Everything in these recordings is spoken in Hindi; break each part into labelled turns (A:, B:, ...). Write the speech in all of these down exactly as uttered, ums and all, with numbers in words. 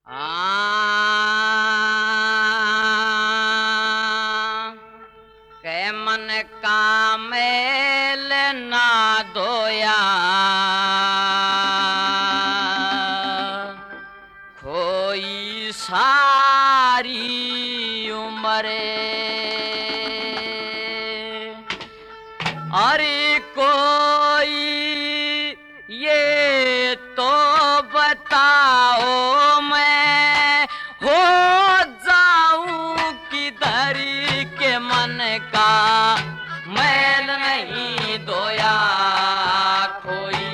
A: हाँ के मन का मैल ना धोया, खोई सारी उम्रे अरे कोई ये तो बताओ मैं हो जाऊं किधर के मन का मैल नहीं धोया, कोई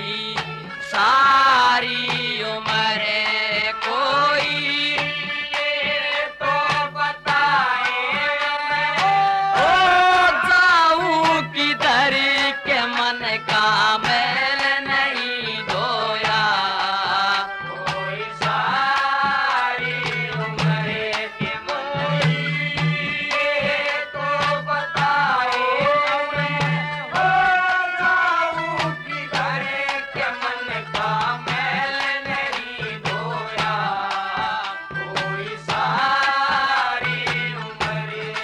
A: सारी उम्र कोई ये तो बताए हो जाऊं किधर के मन का मैल नहीं धोया, कोई सारी उम्र के मोरी ये तो बताए हो जाऊं किधर के मन का मैल नहीं धोया, कोई सारी उम्र।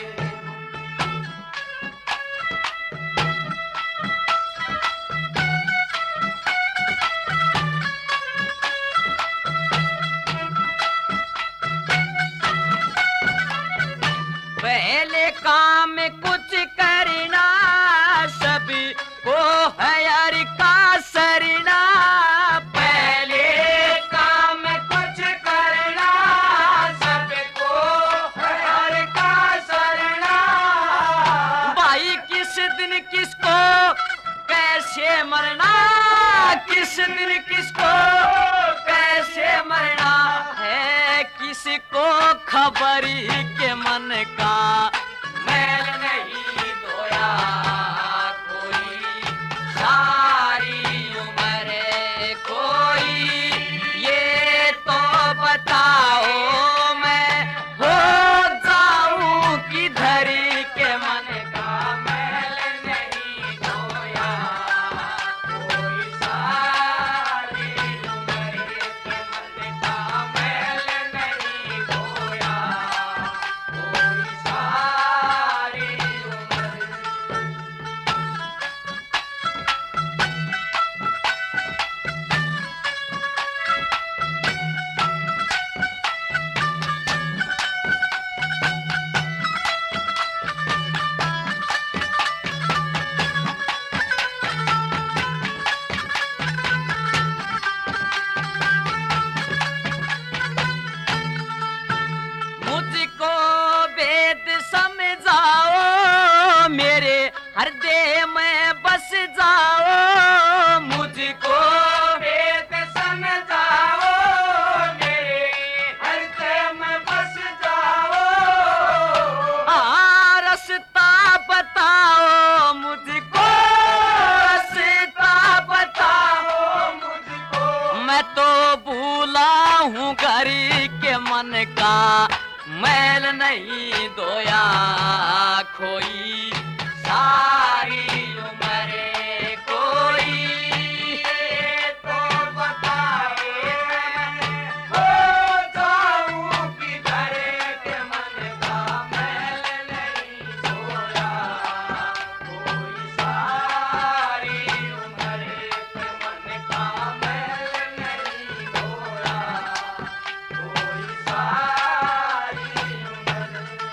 A: पहले काम कुछ करना सभी को है यार का सरना, पहले काम कुछ करना सबको है यार का सरना, भाई किस दिन किसको कैसे मरना, किस दिन किसको कैसे मरना है किसको खबर के मन का मैल नहीं धोया, कोई सारी उम्र कोई ये तो बताओ मैं हो जाऊं किधर के मन का मैल नहीं धोया, कोई सारी उम्र के मन का मैल नहीं धोया, कोई सारी उम्र। मुझको वेद समझाओ मेरे हृदय में बस जाओ, मुझको वेद समझाओ मेरे हृदय में बस जाओ, आ रास्ता बताओ मुझको, रास्ता बताओ मुझको, मैं तो भूला हूँ घर के मन का मैल नहीं धोया, कोई सारी उम्र कोई ये तो बताए हो जाऊं किधर के मन का मैल नहीं धोया, कोई सारी उम्र के मन का मैल नहीं धोया, कोई सारी उम्र।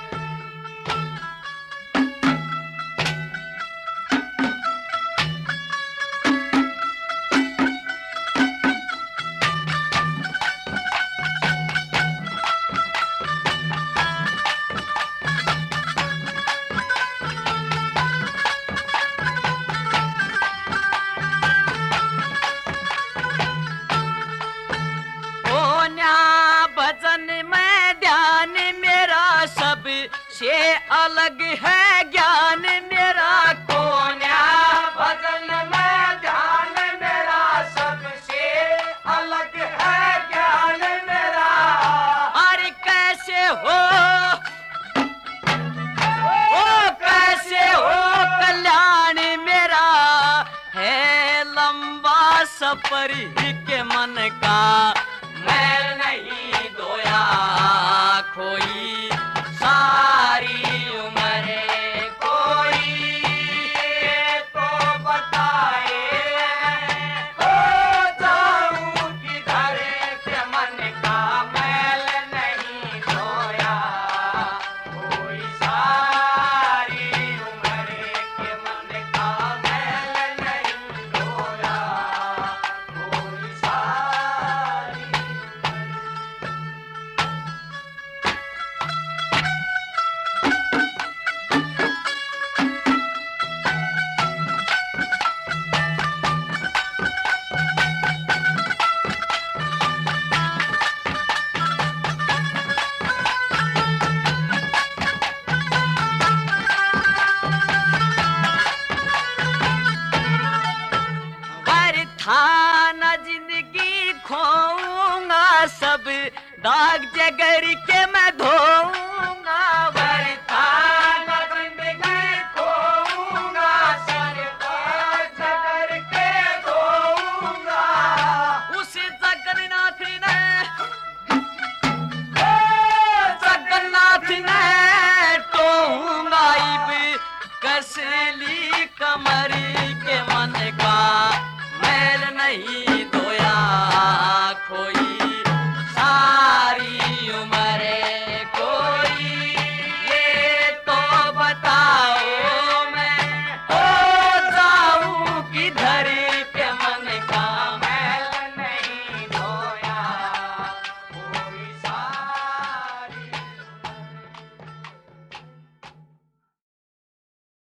A: ओन्या भजन में ध्यान मेरा सब से अलग है ज्ञान मेरा, कोन्या भजन में ध्यान मेरा सबसे अलग है ज्ञान मेरा, अरे कैसे हो ओ कैसे हो कल्याण मेरा है लंबा सफर के मन का मैल नहीं धोया, सब दाग जगर के मैं धोऊं